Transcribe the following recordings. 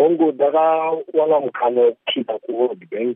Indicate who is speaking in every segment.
Speaker 1: hongu ndakawana mukana wekusvika kuworld bank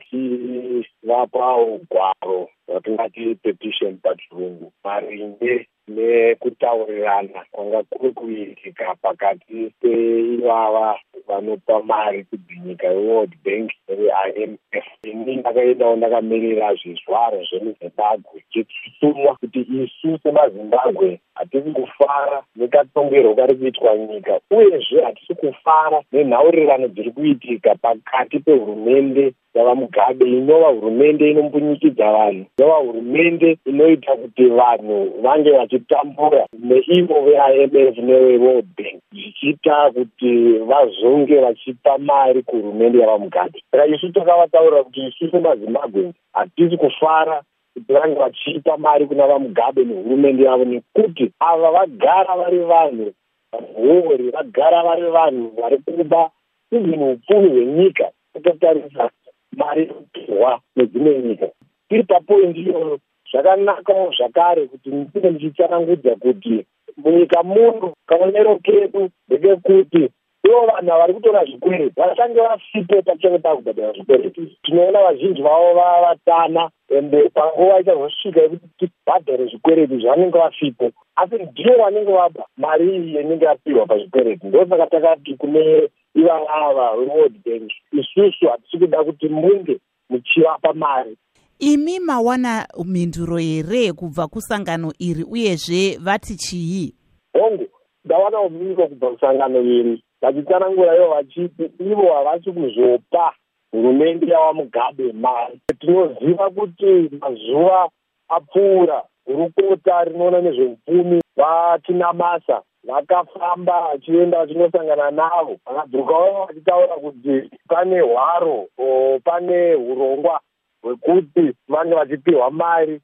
Speaker 1: vapa ugwaro watingati petition pachirungu maringe nekutaurirana kwanga kuri kuitika pakati peivava vanopa mari kudzinyika yeworld bank neIMF. Ini ndakaendawo ndakamirira zvizvarwa zvemuzimbabwe chichitumwa kuti isu semazimbabwe hatisi kufara nekatongerwo kari kuitwa nyika, uyezve hatisi kufara nenhaurirano dziri kuitika pakati pehurumende yavamugabe inova hurumende inombunyikidzwa vanhu, inova hurumende inoita kuti vanhu vange vachitambura neivo veIMF neweworld bank, zvichiita kuti vazonge vachipa mari kuhurumende yavamugabe. Saka isu takavataurira kuti isu semazimbabwe hatisi kufara kuti vange vachipa mari kuna vamugabe nehurumende yavo, nekuti ava vagara vari vanhu vahori, vagara vari vanhu vari kuba izvini upfumi hwenyika kutotarisa mari inopiwa nedzimwe nyika. Tiri papoindi iyoyo, zvakanakawo zvakare kuti ndinge ndichitsanangudza kuti munyika muno kaonero kedu ndekekuti ivo vanhu vari kutora zvikwereti vachange vasipo pachange pakubhadhara zvikwereti. Tinoona vazhinji vavo vavatana ende panguva ichazosvika yekuti tibhadhare zvikwereti zvavanenge vasipo, asi ndivo vanenge vaba mari iyi inenge yapihwa pazvikwereti. Ndosaka takati kune ivavava weworld bank, isusu hatisi kuda kuti munge muchivapa mari.
Speaker 2: Imi mawana mhinduro here kubva kusangano iri, uyezve vati chii?
Speaker 1: Hongu, ndawana mhinduro kubva kusangano iri vachitsanangura ivo vachiti ivo havasi kuzopa hurumende yavamugabe mari. Tinoziva kuti mazuva apfuura hurukota rinoona nezveupfumi vatinamasa vakafamba vachienda vachinosangana navo, vakadzokawo vachitaura kuti pane hwaro pane urongwa hwekuti vange vachipihwa mari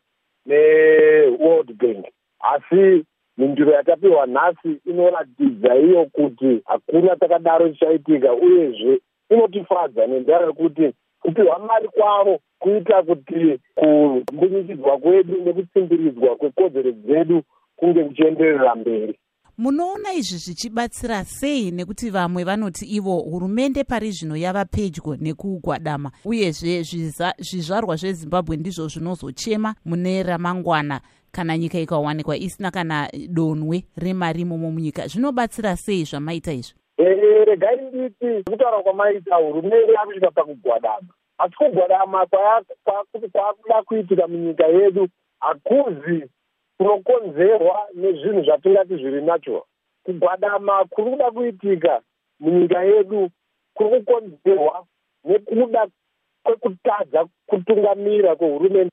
Speaker 1: neworld bank, asi mhinduro yatapiwa nhasi inoratidza iyo kuti hakuna takadaro chichaitika, uyezve inotifadza nenzara yekuti kupihwa mari kwavo kuita kuti kumbunyikidzwa kwedu nekutsimbirizwa kwekodzero dzedu kunge kuchienderera mberi.
Speaker 2: Munoona izvi zvichibatsira sei? Nekuti vamwe vanoti ivo hurumende pari zvino yava pedyo nekugwadama, uyezve zvizvarwa zveZimbabwe ndizvo zvinozochema mune ramangwana kana nyika ikawanikwa isina kana donwe remari imomo munyika. Zvinobatsira sei zvamaita izvi?
Speaker 1: Regai nditi kutaura kwamaita hurumende yakusvika pakugwadama, asi kugwadama kwakuda kuitika munyika yedu hakuzi kunokonzerwa nezvinhu zvatingati zviri natural. Kugwadama kuri kuda kuitika munyika yedu kuri kukonzerwa nekuda kwekutadza kutungamira kwehurumende